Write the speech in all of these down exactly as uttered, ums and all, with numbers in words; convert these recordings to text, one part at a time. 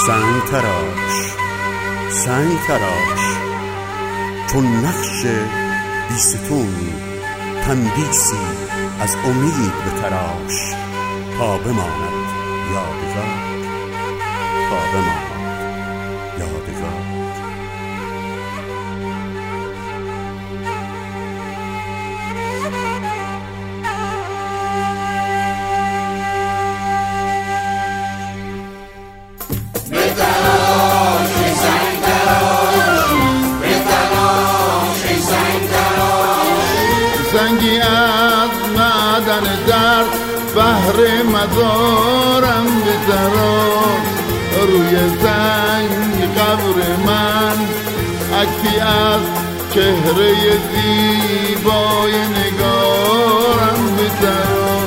سنگ تراش سنگ تراش، چون نقش بیستون تندیسی از امید به تراش، تا بماند یادگار، تا بماند یادگار. زنگی از معدن درد بهر مزارم بذارم، روی زنگ قبر من عکسی از چهره زیبای نگارم بذارم.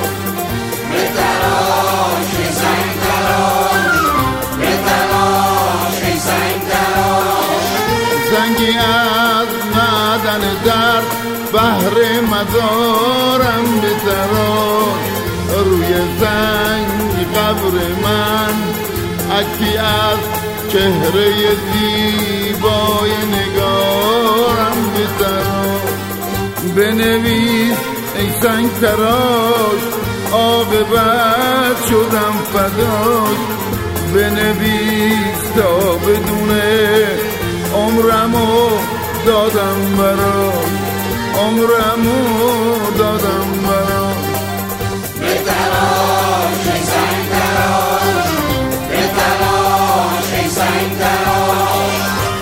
بتراش ای زنگ تراش، بتراش ای زنگ تراش. زنگی از معدن درد بهر مزارم بذارم، روی زنگ قبر من عکسی از چهره زیبای نگارم بذارم. بنویس ای سنگ تراش، عاقبت شدم فداش. بنویس تا بدونه عمرمو دادم براش، عمرمو دادم براش. بتراش ای زنگ تراش، بتراش ای زنگ تراش.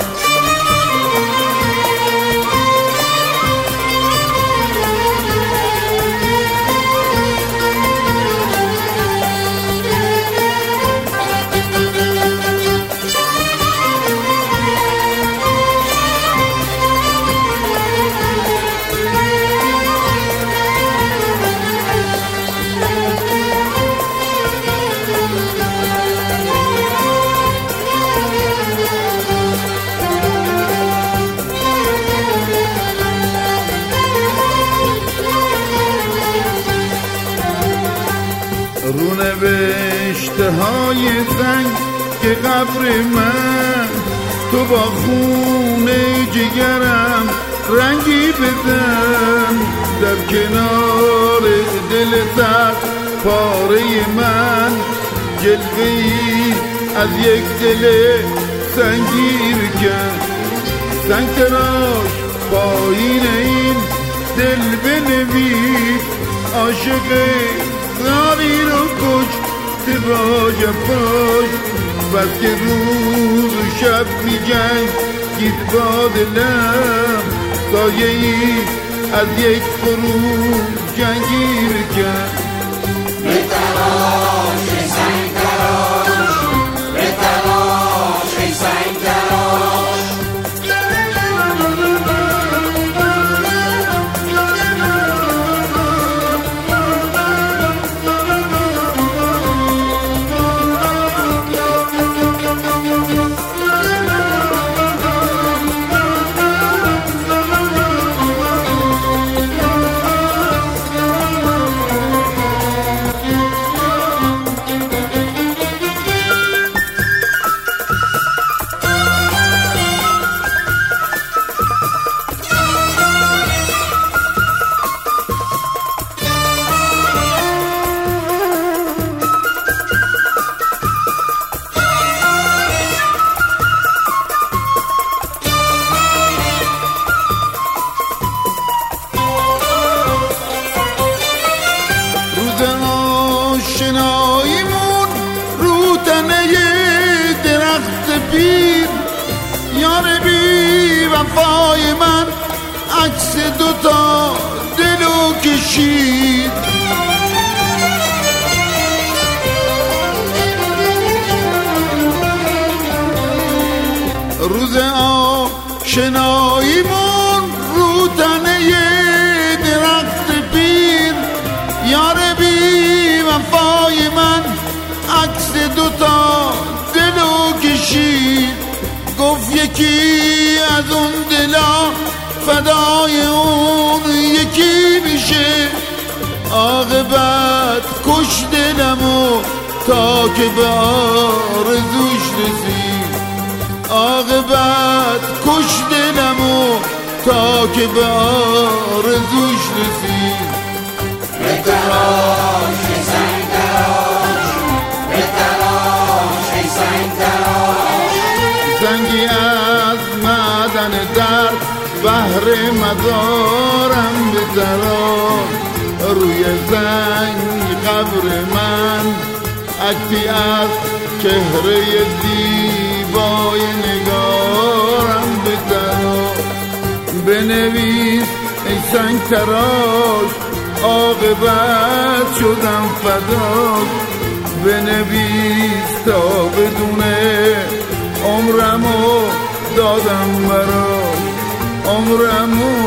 رو نوشته های زنگ که قبر من، تو با خون جگرم رنگی بزن. در کنار دل سر پاره من جلوه‌ای از یک دل سنگی بکن. سنگ تراش پایین این دل بنویس، عاشق زاری رو کشته با جفاش. بس که روز و شب می جنگید با دلم، سایه ای از یک خروج جنگی بکن. بتراش ای زنگ تراش، بتراش ای زنگ تراش. آشناییمون رو تنه درخت پیر، یار بی وفای من عکس دوتا دلو کشید. روز آشناییمون رو تنه درخت پیر، یار بی وفای من عکس دوتا دلو کشید. گفت یکی از اون دلا فدای اون یکی میشه، عاقبت کش دلمو تا که به آرزوش رسید. عاقبت کش دلمو تا که به آرزوش رسید. به تلاش ای سنگ تراش، به تلاش ای سنگ تراش. سنگی از معدن درد بهر مزارم به تراش. روی زنگ قبر من عکسی از چهره زیبای نگارم به تراش. بنویس ای سنگ تراش، عاقبت شدم فداک. بنویس تا بدونه عمرمو دادم برات، عمرمو